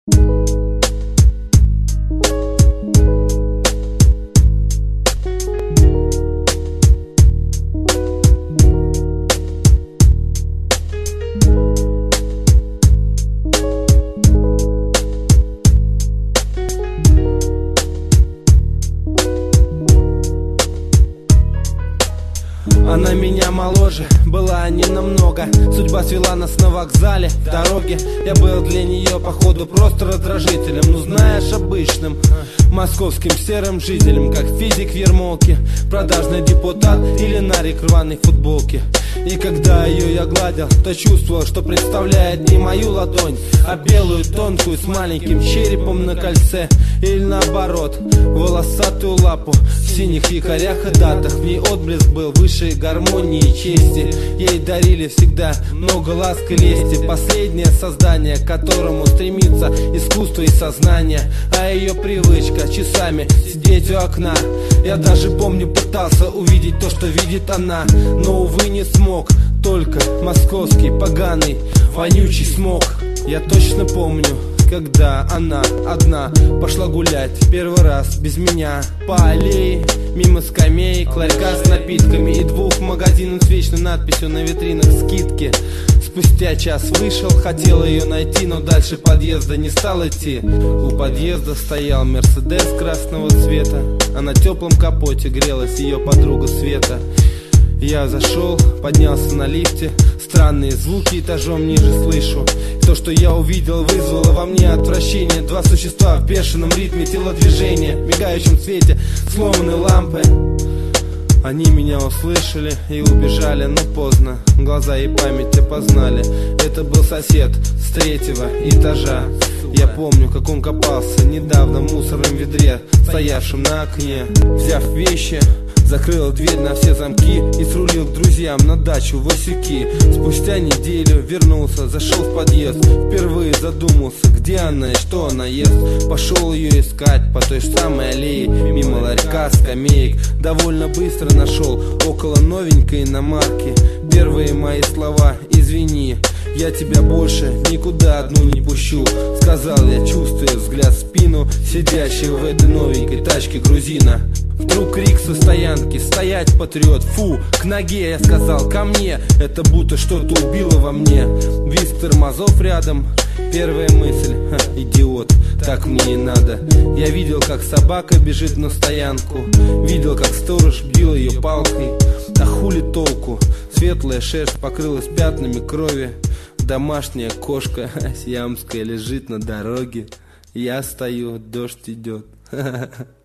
Она меня моложе, была не намного. Судьба свела нас на вокзале, в дороге. Я был для нее, походу, просто раздражителем. Ну знаешь, обычным московским серым жителем, как физик в ермолке, продажный депутат или нарик в рваной футболке. И когда ее я гладил, то чувствовал, что представляет не мою ладонь, а белую, тонкую, с маленьким черепом на кольце. Или наоборот, волосатую лапу в синих якорях и датах. В ней отблеск был выше гармонии и чести. Ей дарили всегда много ласк и лести. Последнее создание, к которому стремится искусство и сознание. А ее привычка часами сидеть у окна. Я даже помню, пытался увидеть то, что видит она, но, увы, не смог. Только московский поганый вонючий смог. Я точно помню, когда она одна пошла гулять первый раз без меня по аллее, мимо скамеек, ларька с напитками и двух магазинов с вечной надписью на витринах «Скидки». Спустя час вышел, хотел ее найти, но дальше подъезда не стал идти. У подъезда стоял Мерседес красного цвета, а на теплом капоте грелась ее подруга Света. Я зашел, поднялся на лифте, странные звуки этажом ниже слышу. То, что я увидел, вызвало во мне отвращение. Два существа в бешеном ритме телодвижения, в мигающем свете сломанной лампы. Они меня услышали и убежали, но поздно. Глаза и память опознали. Это был сосед с третьего этажа. Я помню, как он копался недавно в мусорном ведре, стоявшем на окне. Взяв вещи, закрыл дверь на все замки и срулил к друзьям на дачу в Васюки. Спустя неделю вернулся, зашел в подъезд. Впервые задумался, где она и что она ест. Пошел ее искать по той же самой аллее, мимо ларька, скамеек. Довольно быстро нашел около новенькой иномарки. Первые мои слова: извини, я тебя больше никуда одну не пущу, сказал я, чувствуя взгляд в спину сидящего в этой новенькой тачке грузина. Вдруг крик со стоянки: стоять, патриот, фу, к ноге, я сказал, ко мне. Это будто что-то убило во мне. Визг тормозов рядом. Первая мысль: идиот, так мне и надо. Я видел, как собака бежит на стоянку, видел, как сторож бил ее палкой. А хули толку? Светлая шерсть покрылась пятнами крови. Домашняя кошка сиамская лежит на дороге. Я стою, дождь идет.